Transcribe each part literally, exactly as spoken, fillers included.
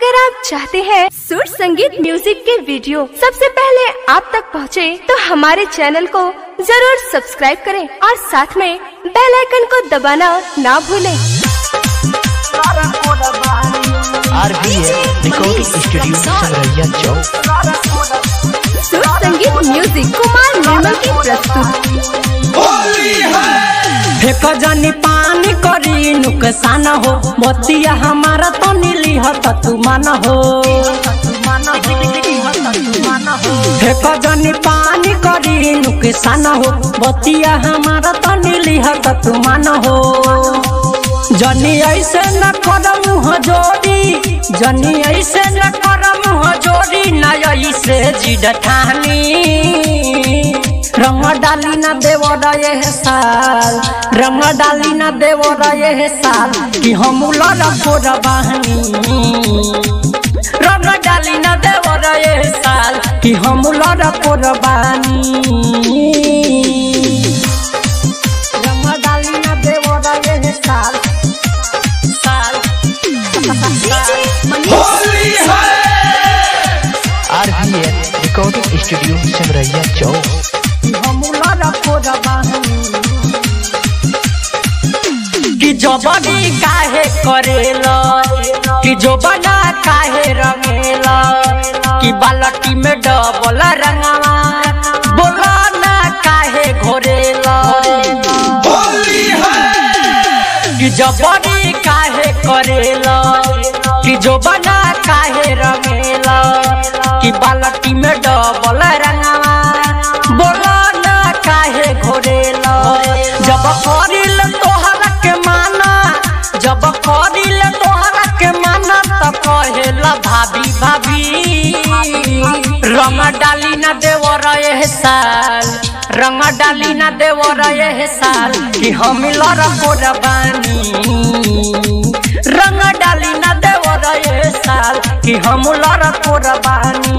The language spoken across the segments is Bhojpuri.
अगर आप चाहते हैं सुर संगीत म्यूजिक के वीडियो सबसे पहले आप तक पहुंचे, तो हमारे चैनल को जरूर सब्सक्राइब करें और साथ में बेल आइकन को दबाना ना भूलें। रिकॉर्डिंग स्टूडियो संग्रहिया चौक। सुर संगीत म्यूजिक कुमार निर्मल की प्रस्तुति। फेक जानी पानी करी नुकसान हो, मोतिया हमारा तो नीली हो तू माना हो। फेक जानी पानी करी नुकसान हो, मोतिया हमारा तो नीली हो तू माना हो। जनी ऐसे न कर मुँह जोड़ी, जनी ऐसे न कर मुँह जोड़ी, न ऐसे जिद ठानी। रंग डाली न देवो रहे साल, रंग डाली न देवो रहे साल, कि हम लड़को रबानी। रंग डाली न देवो रहे साल, कि हम लड़को रबानी। रंग डाली न देवो रहे साल, साल रिकॉर्डिंग स्टूडियो संग्रहिया चौक। कि जो बड़ी काहे करेला, कि जो बड़ा काहे रंगेला, कि बालटी में डबल रंगवा बोला ना काहे घोरेला। कि जो बड़ी काहे करेला, कि जो बड़ा काहे रंगेला, कि बालटी में डबल रंगवा बोला ना काहे घोरेला। जब करिल तोहरा के माना, जब करिल तोहरा के माना, तो कहेला भाभी भाभी। रंग डाली न देवो रहे साल, रंग डाली न देवो रहे साल, कि हम लड़को रबानी। रंग डाली न देवो रहे साल, कि हम लड़को रबानी।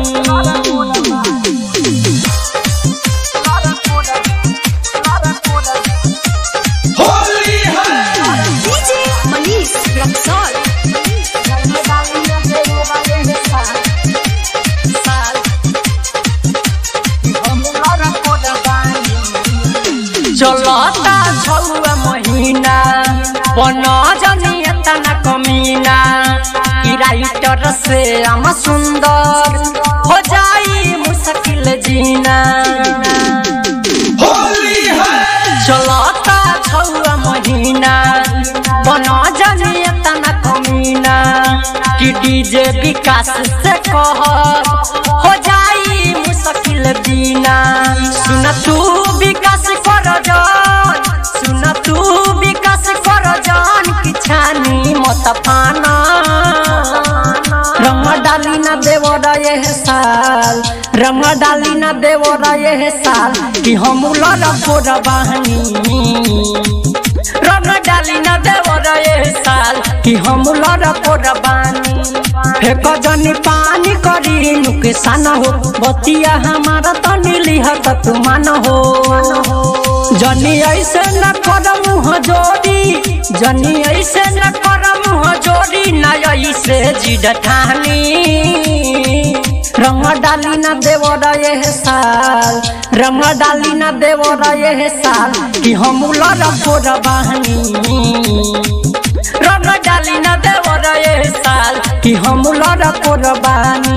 चलता छुआ महीना बना जनिया तना कमीना, कि राइटर से हम सुंदर हो जाई मुश्किल जीना। चलता छुआ महीना बना जनिया तना कमीना, कि डीजे विकास से कह हो जाई मुश्किल जीना। सुन तू विकास कर जान, सुन तू विकास कर जान, कि छानी मत पाना। रंग डाली न देवो रहे साल, रंग डाली न देवो रहे साल, कि हम लड़को रबानी। रंग डाली न देवो रहे साल, कि हम लड़को रबानी। फेक जनी पानी करी नुकसान हो, बतिया हमारा तो नीली हो तू माना हो। जनी ऐसे न कर मुँह जोड़ी, जनी ऐसे न कर मुँह जोड़ी, न ऐसे जिद ठानी। रंग डाली न देवो रहे साल, रंग डाली न देवो रहे साल, कि हम लड़को रबानी। रंग डाली न देवो रहे साल, कि हम लड़को रबानी।